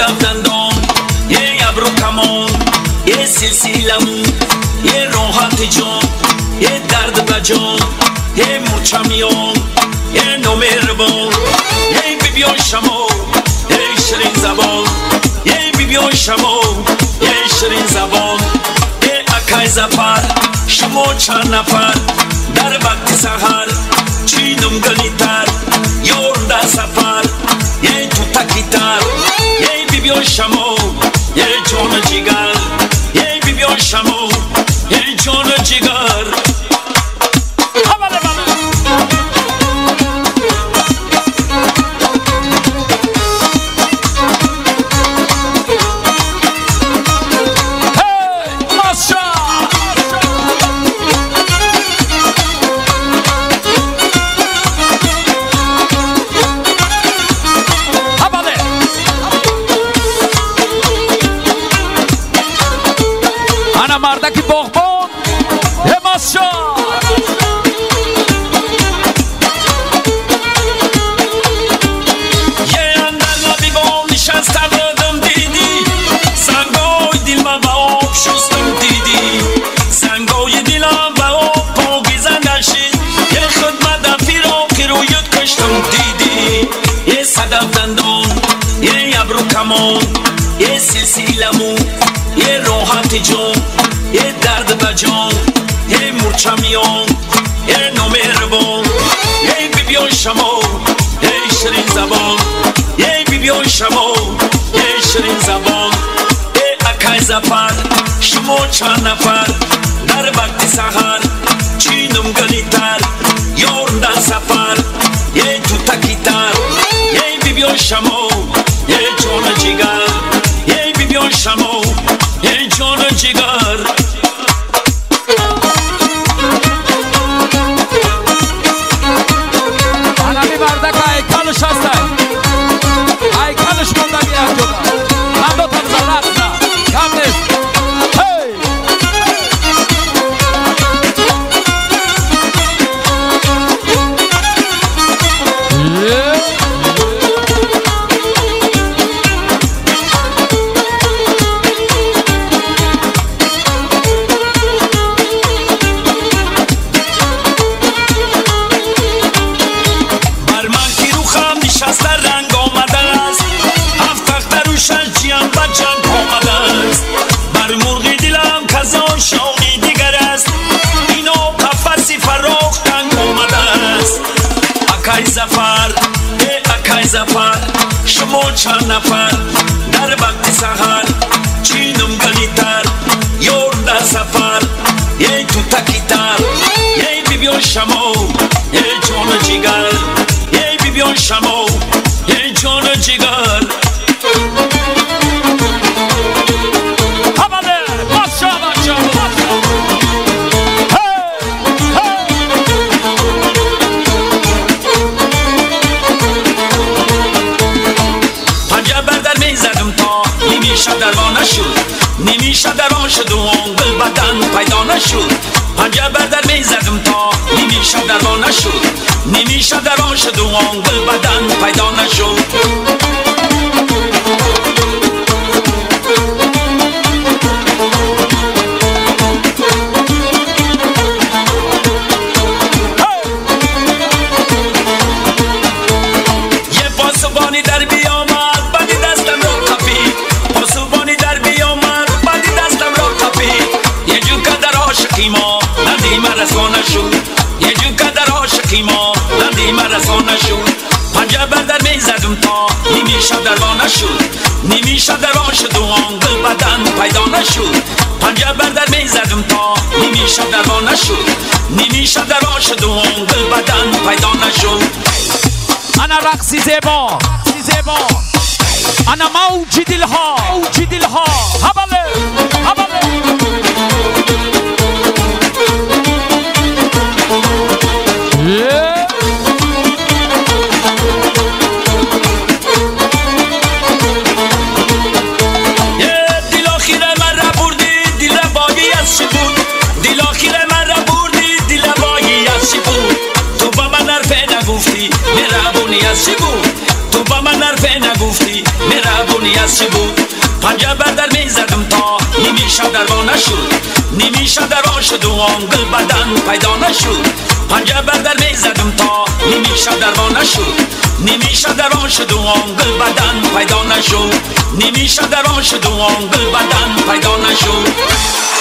صدف دندان، یه ابرو کمان، یه سلسلمون، یه راحت جان، یه درد بجان، یه مچمیان، یه نومربان، یه بیبیان شما، یه شرین زبان، یه بیبیان شما، یه شرین زبان، یه اکای زفر، شما چند نفر در وقت سحر چینم گلیتر یور در سفر یه تو تکیتر یه بیبیان شما یه جان جگر یه بیبیان شما یه جان جگر مردکی باغبان حماس شد یه اندر بیگام نشستم دادم دیدی سنگای دل من به آب شستم دیدی سنگای دلم به آب پاگیزن نشید یه خدمت فراقی رویت کشتم دیدی یه صدف دندان یه ابرو کمان یه سلسلمون یه راحت جان یه درد بجان یه مرچمیان یه نومربان یه بیبیان شما یه شرین زبان یه بیبیان شما یه شرین زبان یه اکای زفر شما چند نفر در وقت سحر چینم گلیتر یار در سفر یه تو تکیتر یه بیبیان شما یه جان جگر یه بیبیان شما یه جان جگر هنمی مردک ایکالش هستن ایکالش مونده بیاد جدا من دو تنزا رقصه کم نیست شما چند نفر در وقت سحر چینم گلیتر یور در سفر یه تو تکیتر یه بیبیان شما یه جان جگر یه بیبیان شما یه جان جگر نمیشه درمان شد و آنگل بدن پیدا نشد پنجه بردر میزدم تا نمیشه درمان نشد نمیشه درمان شد و آنگل بدن پیدا نشد یه جو قدر عاشقی ما لندی مرسان نشد پنجه بردر میزدم تا نمیشه درمان نشد نمیشه درمان شد و آنگل بدن پیدا نشد پنجه بردر میزدم تا نمیشه درمان نشد نمیشه درمان شد و آنگل بدن پیدا نشد انا رقصی زیبا انا موج دلها هبله تو با من حرف نگفتی مهربونی نمیدونی از چی بود. پنجه بر در میزدم تا نیمی شب در وا نشد. نیمی شب در وا شد و آنگل بدن پیدا نشد. پنجه بر در میزدم تا نیمی شب در وا نشد. نیمی شب در وا شد و آنگل بدن پیدا نشد. نیمی شب در وا شد و آنگل بدن پیدا نشد.